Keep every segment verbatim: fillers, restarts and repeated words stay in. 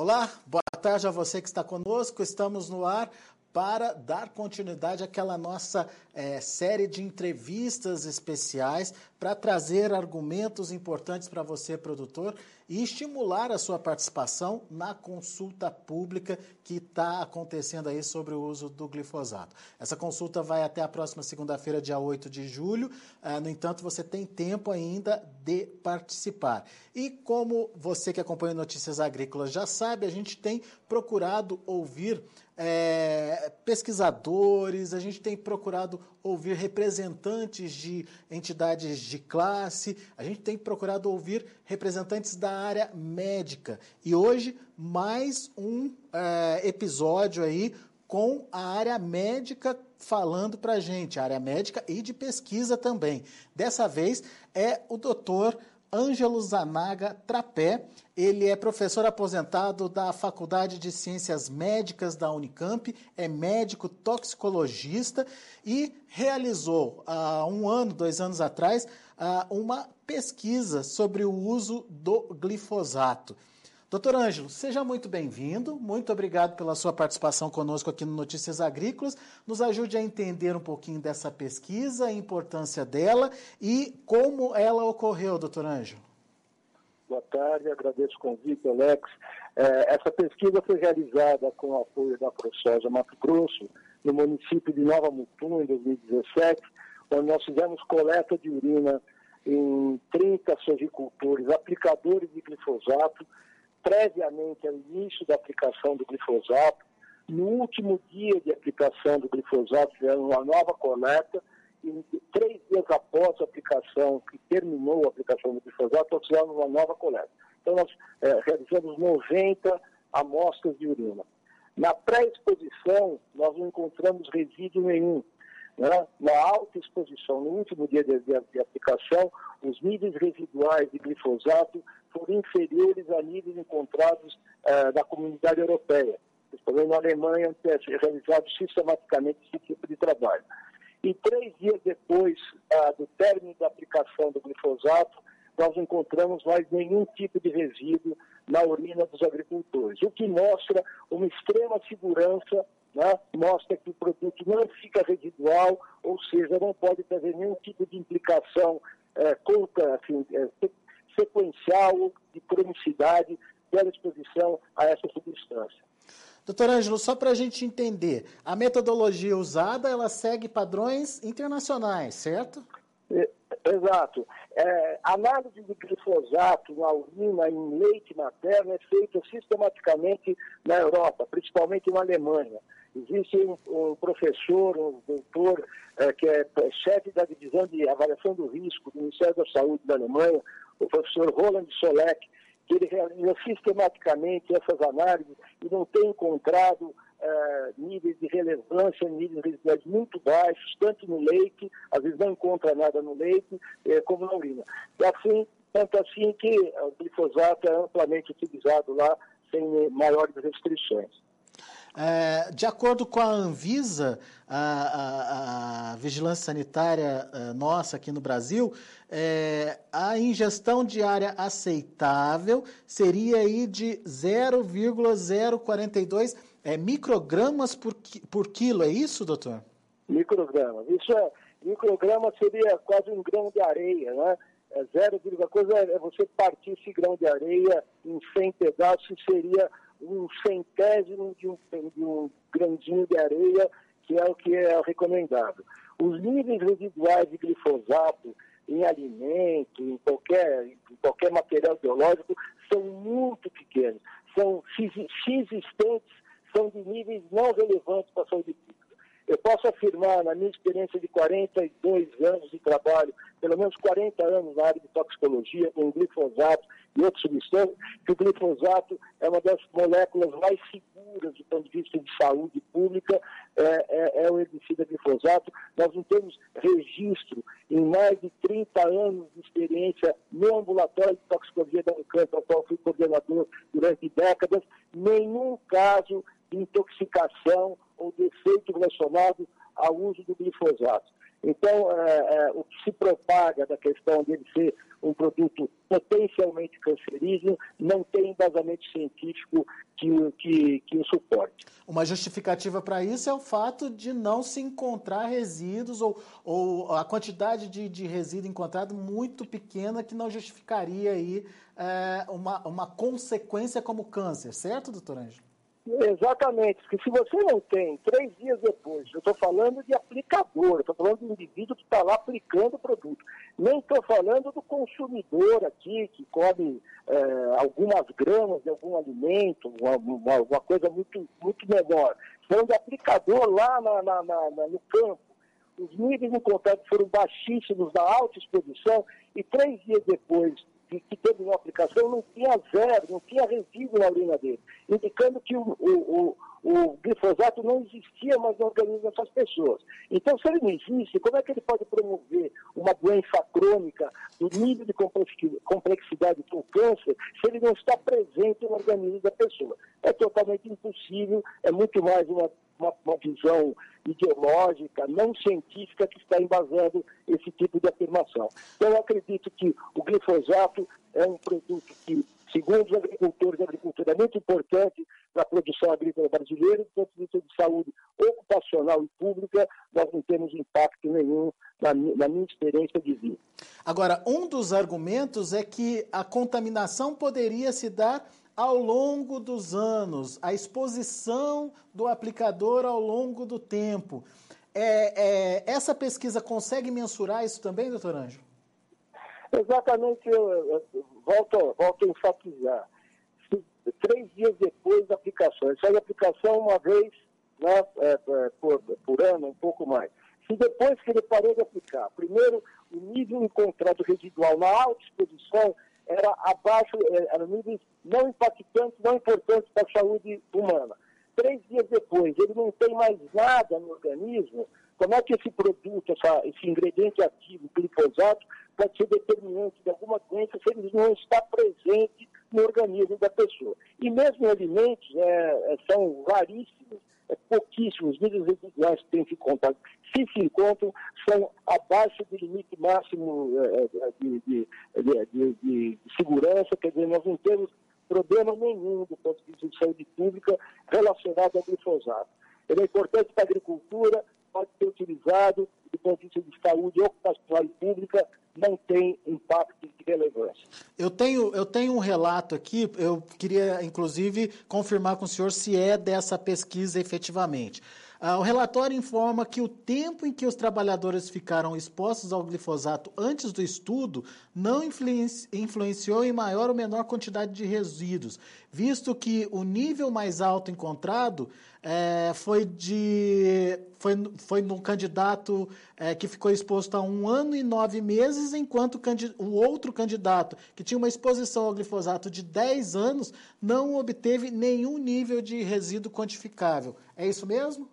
Olá, boa tarde a você que está conosco. Estamos no ar para dar continuidade àquela nossa é, série de entrevistas especiais para trazer argumentos importantes para você, produtor, e estimular a sua participação na consulta pública que está acontecendo aí sobre o uso do glifosato. Essa consulta vai até a próxima segunda-feira, dia oito de julho. Uh, no entanto, você tem tempo ainda de participar. E como você que acompanha Notícias Agrícolas já sabe, a gente tem procurado ouvir É, pesquisadores, a gente tem procurado ouvir representantes de entidades de classe, a gente tem procurado ouvir representantes da área médica. E hoje, mais um é, episódio aí com a área médica falando para a gente, a área médica e de pesquisa também. Dessa vez é o doutor Ângelo Zanaga Trapé. Ele é professor aposentado da Faculdade de Ciências Médicas da Unicamp, é médico toxicologista e realizou, há um ano, dois anos atrás, uma pesquisa sobre o uso do glifosato. Doutor Ângelo, seja muito bem-vindo, muito obrigado pela sua participação conosco aqui no Notícias Agrícolas. Nos ajude a entender um pouquinho dessa pesquisa, a importância dela e como ela ocorreu, doutor Ângelo. Boa tarde, agradeço o convite, Alex. É, essa pesquisa foi realizada com o apoio da ProSoja Mato Grosso, no município de Nova Mutum, em dois mil e dezessete, onde nós fizemos coleta de urina em trinta sojicultores, aplicadores de glifosato, previamente ao início da aplicação do glifosato. No último dia de aplicação do glifosato, fizemos uma nova coleta, e três dias após a aplicação, que terminou a aplicação do glifosato, nós fizemos uma nova coleta. Então, nós é, realizamos noventa amostras de urina. Na pré-exposição, nós não encontramos resíduo nenhum. Né? Na alta exposição, no último dia de, de, de aplicação, os níveis residuais de glifosato foram inferiores a níveis encontrados uh, na comunidade europeia. Principalmente na Alemanha, é realizado sistematicamente esse tipo de trabalho. E três dias depois uh, do término da aplicação do glifosato, nós não encontramos mais nenhum tipo de resíduo na urina dos agricultores, o que mostra uma extrema segurança, né? Mostra que o produto não fica residual, ou seja, não pode trazer nenhum tipo de implicação é, contra, assim, é, sequencial de cronicidade pela exposição a essa substância. Doutor Ângelo, só para a gente entender, a metodologia usada, ela segue padrões internacionais, certo? É, exato. É, a análise de glifosato na urina em leite materno é feita sistematicamente na Europa, principalmente na Alemanha. Existe um, um professor, um doutor, é, que é chefe da divisão de avaliação do risco do Ministério da Saúde da Alemanha, o professor Roland Solek, que ele realiza sistematicamente essas análises e não tem encontrado é, níveis de relevância, níveis de residuais muito baixos, tanto no leite, às vezes não encontra nada no leite, é, como na urina. E assim, tanto assim que o glifosato é amplamente utilizado lá, sem maiores restrições. É, de acordo com a Anvisa, a, a, a vigilância sanitária a, nossa aqui no Brasil, é, a ingestão diária aceitável seria aí de zero vírgula zero quarenta e dois é, microgramas por, por quilo, é isso, doutor? Microgramas. Isso é, micrograma seria quase um grão de areia, né? É zero, coisa é você partir esse grão de areia em cem pedaços, seria um centésimo de um, de um grãozinho de areia, que é o que é recomendado. Os níveis residuais de glifosato em alimento, em qualquer, em qualquer material biológico, são muito pequenos. São existentes, são de níveis não relevantes para a saúde pública. Eu posso afirmar, na minha experiência de quarenta e dois anos de trabalho, pelo menos quarenta anos na área de toxicologia, com glifosato e outras substâncias, que o glifosato é uma das moléculas mais seguras do ponto de vista de saúde pública, é, é, é o herbicida glifosato. Nós não temos registro, em mais de trinta anos de experiência no ambulatório de toxicologia da Unicamp, ao qual fui coordenador durante décadas, nenhum caso de intoxicação ou defeito relacionado ao uso do glifosato. Então, é, é, o que se propaga da questão dele ser um produto potencialmente cancerígeno não tem embasamento científico que, que, que o suporte. Uma justificativa para isso é o fato de não se encontrar resíduos ou, ou a quantidade de, de resíduo encontrado muito pequena que não justificaria aí, é, uma, uma consequência como câncer, certo, doutor Ângelo? Exatamente, porque se você não tem, três dias depois, eu estou falando de aplicador, estou falando do indivíduo que está lá aplicando o produto, nem estou falando do consumidor aqui, que come é, algumas gramas de algum alimento, uma, uma, uma coisa muito, muito menor. Estou falando de aplicador lá na, na, na, na, no campo. Os níveis de contato foram baixíssimos na alta exposição e três dias depois que teve uma aplicação, não tinha zero, não tinha resíduo na urina dele, indicando que o, o, o, o glifosato não existia mais no organismo dessas pessoas. Então, se ele não existe, como é que ele pode promover uma doença crônica do nível de complexidade do câncer se ele não está presente no organismo da pessoa? É totalmente impossível, é muito mais uma, uma, uma visão ideológica, não científica, que está embasando esse tipo de afirmação. Então, eu acredito que o glifosato é um produto que, segundo os agricultores, a agricultura é muito importante para a produção agrícola brasileira, do ponto de vista de saúde ocupacional e pública, nós não temos impacto nenhum na, na minha experiência de vida. Agora, um dos argumentos é que a contaminação poderia se dar ao longo dos anos, a exposição do aplicador ao longo do tempo. É, é, essa pesquisa consegue mensurar isso também, doutor Ângelo? Exatamente, eu, eu, eu volto, volto a enfatizar. Se, três dias depois da aplicação, ele faz a aplicação uma vez, né, é, é, por, por ano, um pouco mais. Se depois que ele parou de aplicar, primeiro, o nível encontrado residual na alta exposição era abaixo, eram níveis não impactantes, não importantes para a saúde humana. Três dias depois, ele não tem mais nada no organismo, como é que esse produto, essa, esse ingrediente ativo, glifosato, pode ser determinante de alguma doença se ele não está presente no organismo da pessoa? E mesmo alimentos é, são raríssimos, é, pouquíssimos, níveis residuais que tem que contar. Se se encontram, são abaixo do limite máximo é, de, de, de, de, de segurança, quer dizer, nós não temos problema nenhum do ponto de vista de saúde pública relacionado ao glifosato. Ele é importante para a agricultura, pode ser utilizado do ponto de vista de saúde ocupacional e pública, não tem impacto de relevância. Eu tenho, eu tenho um relato aqui, eu queria, inclusive, confirmar com o senhor se é dessa pesquisa efetivamente. Ah, o relatório informa que o tempo em que os trabalhadores ficaram expostos ao glifosato antes do estudo não influenci- influenciou em maior ou menor quantidade de resíduos, visto que o nível mais alto encontrado é, foi, de, foi, foi no candidato é, que ficou exposto há um ano e nove meses, enquanto o, candid, o outro candidato, que tinha uma exposição ao glifosato de dez anos, não obteve nenhum nível de resíduo quantificável. É isso mesmo?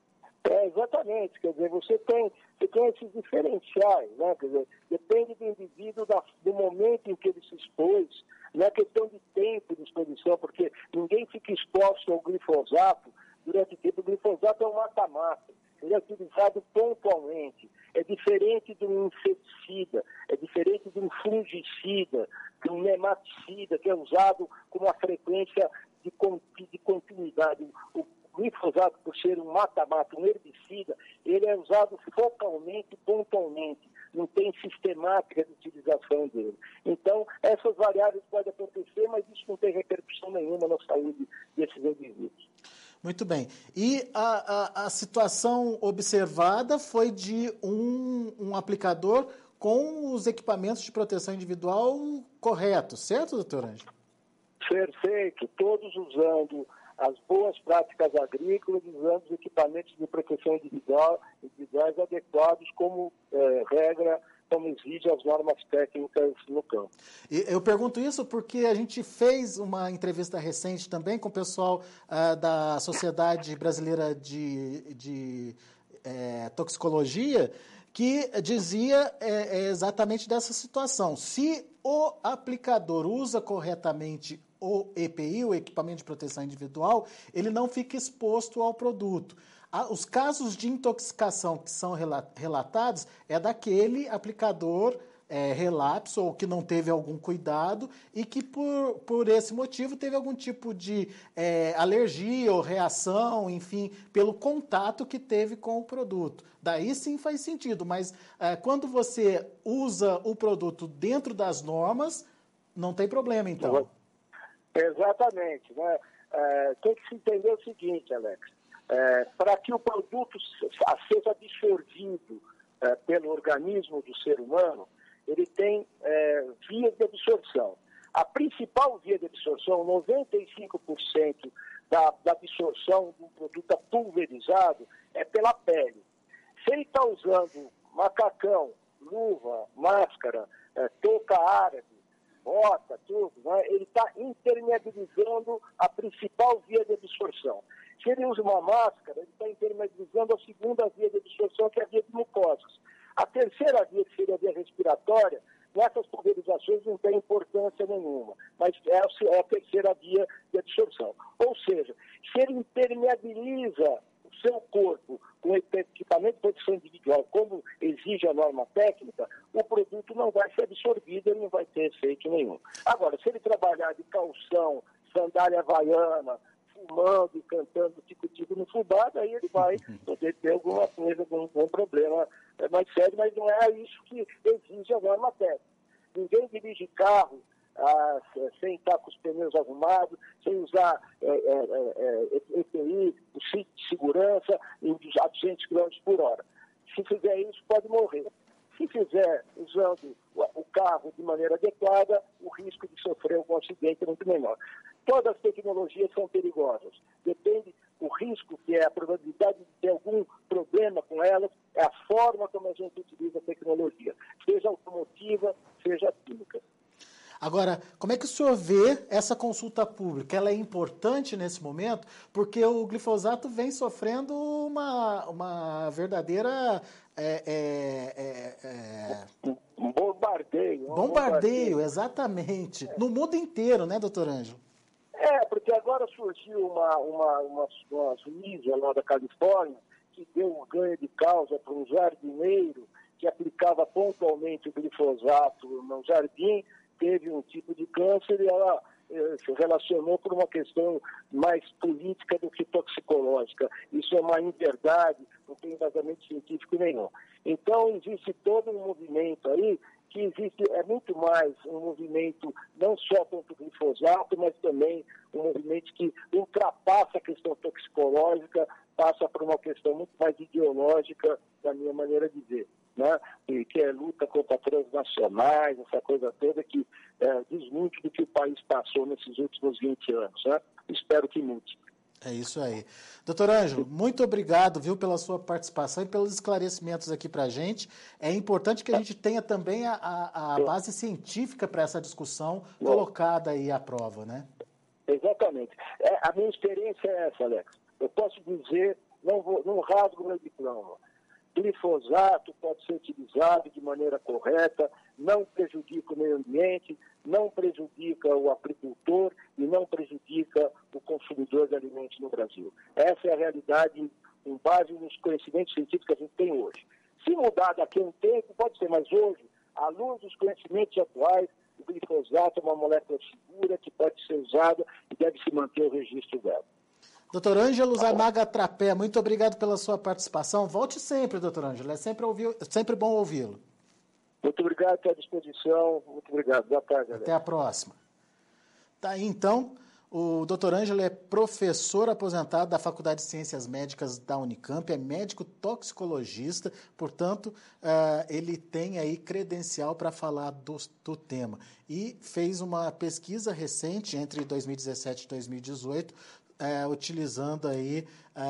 É, exatamente, quer dizer, você tem, você tem esses diferenciais, né? Quer dizer, depende do indivíduo, da, do momento em que ele se expôs, não é questão de tempo de exposição, porque ninguém fica exposto ao glifosato durante o tempo. O glifosato é um mata-mata, ele é utilizado pontualmente, é diferente de um inseticida, é diferente de um fungicida, de um nematicida, que é usado com uma frequência de, de continuidade. O O glifosato, por ser um mata-mata, um herbicida, ele é usado focalmente, pontualmente, não tem sistemática de utilização dele. Então, essas variáveis podem acontecer, mas isso não tem repercussão nenhuma na saúde desses indivíduos. Muito bem. E a, a, a situação observada foi de um, um aplicador com os equipamentos de proteção individual corretos, certo, doutor Ângelo? Perfeito, todos usando as boas práticas agrícolas, usando os equipamentos de proteção individual, individuais adequados como eh, regra, como exige as normas técnicas no campo. E eu pergunto isso porque a gente fez uma entrevista recente também com o pessoal ah, da Sociedade Brasileira de, de eh, Toxicologia, que dizia é, é exatamente dessa situação. Se o aplicador usa corretamente o E P I, o equipamento de proteção individual, ele não fica exposto ao produto. Os casos de intoxicação que são relatados é daquele aplicador é, relapso ou que não teve algum cuidado e que por, por esse motivo teve algum tipo de é, alergia ou reação, enfim, pelo contato que teve com o produto. Daí sim faz sentido, mas é, quando você usa o produto dentro das normas, não tem problema então. Exatamente, né? É, tem que se entender o seguinte, Alex, é, para que o produto seja absorvido é, pelo organismo do ser humano, ele tem é, vias de absorção. A principal via de absorção, noventa e cinco por cento da, da absorção de um produto pulverizado é pela pele. Se ele está usando macacão, luva, máscara, é, touca árabe, bota, tudo, né? Ele está impermeabilizando a principal via de absorção. Se ele usa uma máscara, ele está impermeabilizando a segunda via de absorção, que é a via de mucosas. A terceira via, que seria a via respiratória, nessas pulverizações não tem importância nenhuma, mas é a terceira via de absorção. Ou seja, se ele impermeabiliza o seu corpo com equipamento de proteção individual, como exige a norma técnica, o produto não vai ser absorvido, ele não vai ter efeito nenhum. Agora, se ele trabalhar de calção, sandália havaiana, fumando e cantando tico-tico no fubá, daí ele vai poder ter alguma coisa, algum, algum problema mais sério, mas não é isso que exige a norma técnica. Ninguém dirige carro ah, sem estar com os pneus arrumados, sem usar é, é, é, E P I, o cinto de segurança a duzentos quilômetros por hora. Se fizer isso, pode morrer. Se fizer usando o carro de maneira adequada, o risco de sofrer algum acidente é muito menor. Todas as tecnologias são perigosas. Depende do risco, que é a probabilidade de ter algum problema com elas, é a forma como a gente utiliza a tecnologia, seja automotiva, seja química. Agora, como é que o senhor vê essa consulta pública? Ela é importante nesse momento, porque o glifosato vem sofrendo uma, uma verdadeira... É, é, é, é... Um bombardeio. Um bombardeio, bombardeio, exatamente. É. No mundo inteiro, né, doutor Ângelo? É, porque agora surgiu uma, uma, uma, uma juíza lá da Califórnia que deu um ganho de causa para um jardineiro que aplicava pontualmente o glifosato no jardim, teve um tipo de câncer e ela eh, se relacionou por uma questão mais política do que toxicológica. Isso é uma inverdade, não tem embasamento científico nenhum. Então, existe todo um movimento aí que existe, é muito mais um movimento não só contra o glifosato, mas também um movimento que ultrapassa a questão toxicológica, passa por uma questão muito mais ideológica, da minha maneira de ver, né? E que é luta contra transnacionais, essa coisa toda que é, diz muito do que o país passou nesses últimos vinte anos, né? Espero que mude. É isso aí. Doutor Ângelo, muito obrigado, viu, pela sua participação e pelos esclarecimentos aqui para a gente. É importante que a gente tenha também a, a, a base científica para essa discussão colocada aí à prova, né? Exatamente. É, a minha experiência é essa, Alex. Eu posso dizer, não, vou, não rasgo meu diploma. Glifosato pode ser utilizado de maneira correta, não prejudica o meio ambiente, não prejudica o agricultor e não prejudica o consumidor de alimentos no Brasil. Essa é a realidade com base nos conhecimentos científicos que a gente tem hoje. Se mudar daqui a um tempo, pode ser, mas hoje, à luz dos conhecimentos atuais, o glifosato é uma molécula segura que pode ser usada e deve se manter o registro dela. Doutor Ângelo Zanaga Trapé, muito obrigado pela sua participação. Volte sempre, doutor Ângelo, é sempre, ouvir, sempre bom ouvi-lo. Muito obrigado pela disposição, muito obrigado. Boa tarde, Alex. Até a próxima. Tá aí, então, o doutor Ângelo é professor aposentado da Faculdade de Ciências Médicas da Unicamp, é médico toxicologista, portanto, uh, ele tem aí credencial para falar do, do tema. E fez uma pesquisa recente, entre dois mil e dezessete e dois mil e dezoito, É, utilizando aí é,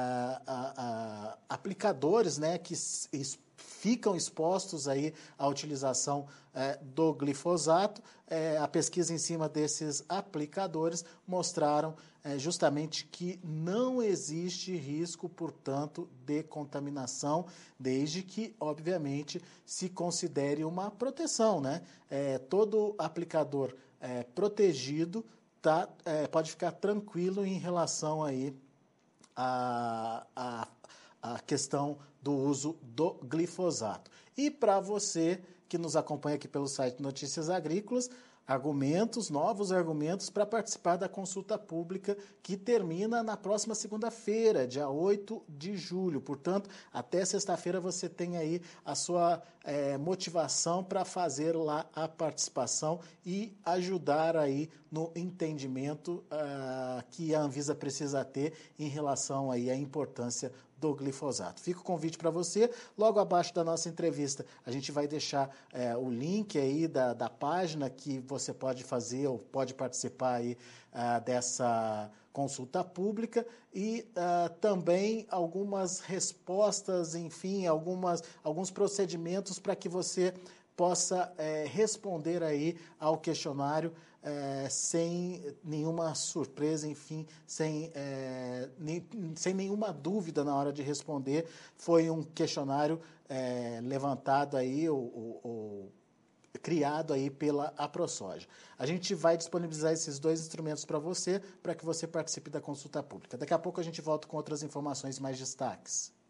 a, a, aplicadores, né, que es, ficam expostos aí à utilização é, do glifosato. É, a pesquisa em cima desses aplicadores mostraram é, justamente que não existe risco, portanto, de contaminação, desde que, obviamente, se considere uma proteção, né? É, todo aplicador é, protegido Tá, é, pode ficar tranquilo em relação aí a, a, a questão do uso do glifosato. E para você que nos acompanha aqui pelo site Notícias Agrícolas, argumentos, novos argumentos para participar da consulta pública que termina na próxima segunda-feira, dia oito de julho. Portanto, até sexta-feira você tem aí a sua é, motivação para fazer lá a participação e ajudar aí no entendimento uh, que a Anvisa precisa ter em relação aí à importância do glifosato. Fica o convite para você. Logo abaixo da nossa entrevista, a gente vai deixar é, o link aí da, da página que você pode fazer ou pode participar aí uh, dessa consulta pública e uh, também algumas respostas, enfim, algumas, alguns procedimentos para que você possa é, responder aí ao questionário é, sem nenhuma surpresa, enfim, sem, é, nem, sem nenhuma dúvida na hora de responder. Foi um questionário é, levantado aí, ou, ou, ou criado aí pela AproSoja. A gente vai disponibilizar esses dois instrumentos para você, para que você participe da consulta pública. Daqui a pouco a gente volta com outras informações, mais destaques.